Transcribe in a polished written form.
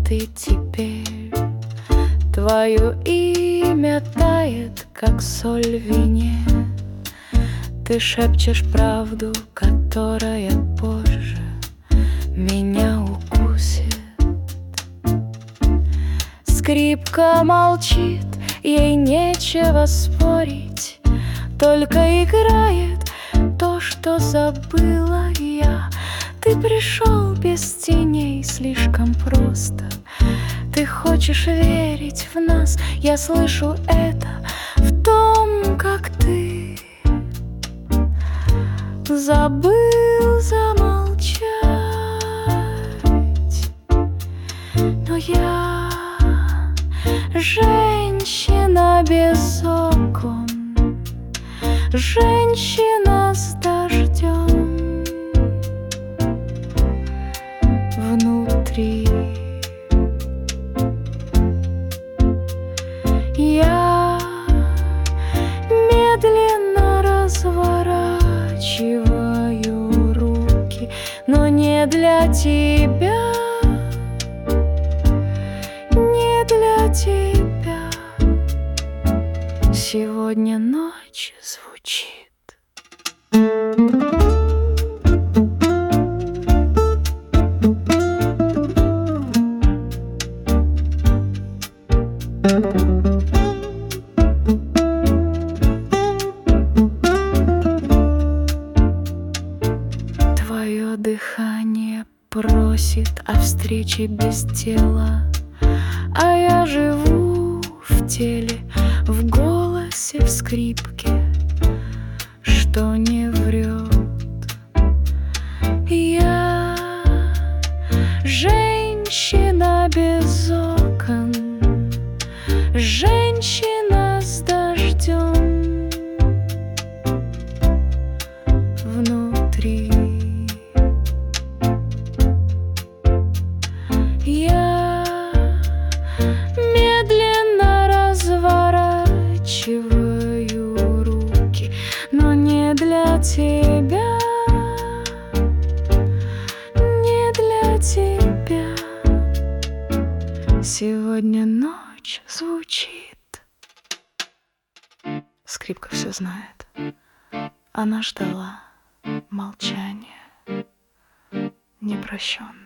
ты теперь. Твое имя тает, как соль в вине. Ты шепчешь правду, которая позже меня укусит. Скрипка молчит, ей нечего спорить, только играет то, что забыла я. Ты пришел без теней слишком просто. Ты хочешь верить в нас, я слышу это в том, как ты забыл замолчать. Но я женщина без окон, женщина с дождем внутри. Я медленно разворачиваю руки, но не для тебя, не для тебя. Сегодня ночь звучит. Твое дыхание просит о встрече без тела, а я живу в теле, в голосе, в скрипке, что не врет. Я женщина без окон, женщина с дождем внутри. Я медленно разворачиваю руки, но не для тебя, не для тебя. Сегодня ночь звучит. Скрипка все знает. Она ждала молчания непрощенного.